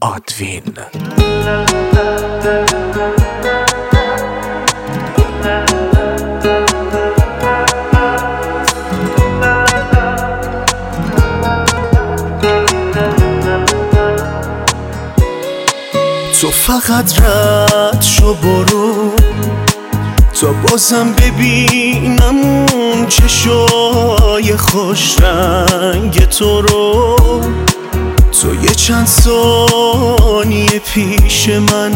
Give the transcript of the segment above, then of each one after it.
آدوین. تو فقط رد شو برو تا بازم ببینم اون چشای خوش رنگ تو رو. تو یه چند ثانیه پیش من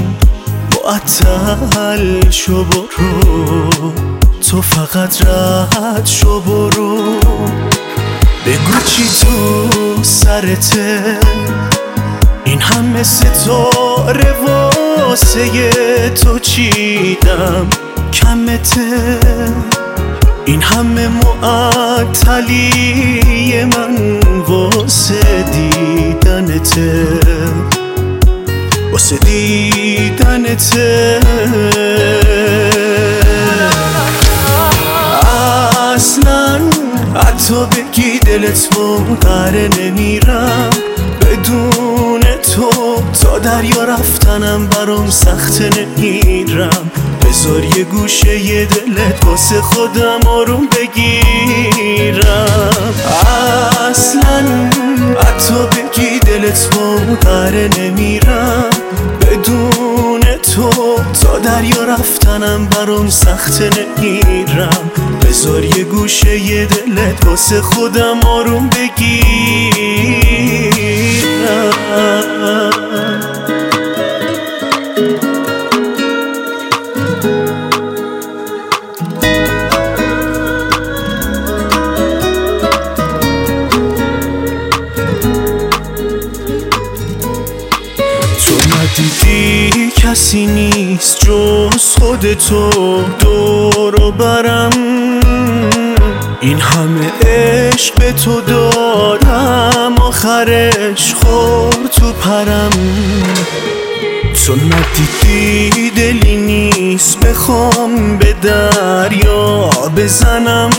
معطل شو برو. تو فقط رد شو برو. بگو چی تو سرته، این همه ستاره واسه تو چیدم کمته. این همه معطلی من واسه دیدنته، واسه دیدنته. اصلا حتی بگی دلت منقره نمیرم بدون تو. تا دریا رفتنم برام سخت نمیرم. بذار یه گوشه یه دلت واسه خودم آروم بگیرم. اصلا حتی بگی دلت منقره نمیرم بدون تو. تا دریا رفتنم برام سخت نمیرم. بذار یه گوشه یه دلت واسه خودم آروم بگیرم. دیدی کسی نیست جز خودتو دور و برم. این همه عشق به تو دادم آخرش خورد تو پرم. تو ندیدی دلی نیست بخوام به دریا بزنم.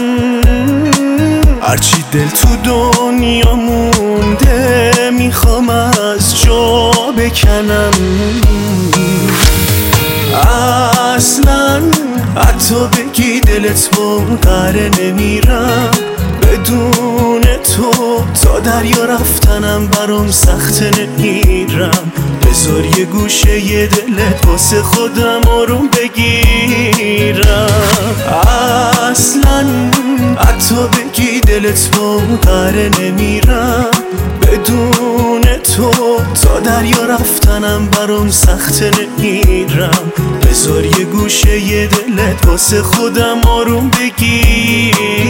هرچی دل تو دنیا مونده میخوام از جا بکنم. اصلا حتی بگی دلت منقره نمیرم بدون تو. تا دریا رفتنم برام سخت نمیرم. بذار یه گوشه یه دلت واسه خودم آروم بگیرم. اصلا حتی بگی دلت منقره نمیرم بدون تو. تا دریا رفتنم برام سخت نمیرم. بذار یه گوشه یه دلت واسه خودم آروم بگیرم.